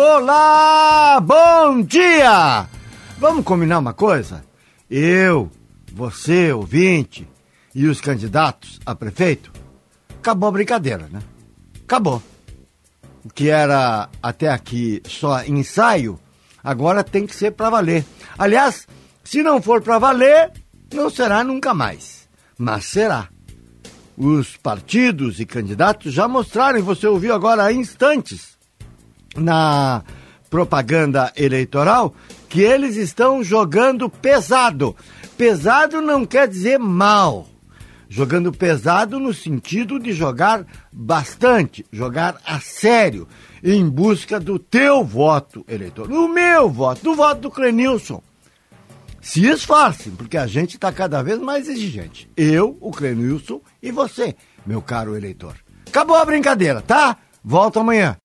Olá, bom dia! Vamos combinar uma coisa? Eu, você, ouvinte, e os candidatos a prefeito? Acabou a brincadeira, né? Acabou. O que era até aqui só ensaio, agora tem que ser pra valer. Aliás, se não for pra valer, não será nunca mais. Mas será. Os partidos e candidatos já mostraram, e você ouviu agora há instantes, na propaganda eleitoral, que eles estão jogando pesado. Pesado não quer dizer mal. Jogando pesado no sentido de jogar bastante, jogar a sério, em busca do teu voto eleitoral. O meu voto, do voto do Clenilson. Se esforcem, porque a gente está cada vez mais exigente. Eu, o Clenilson e você, meu caro eleitor. Acabou a brincadeira, tá? Volto amanhã.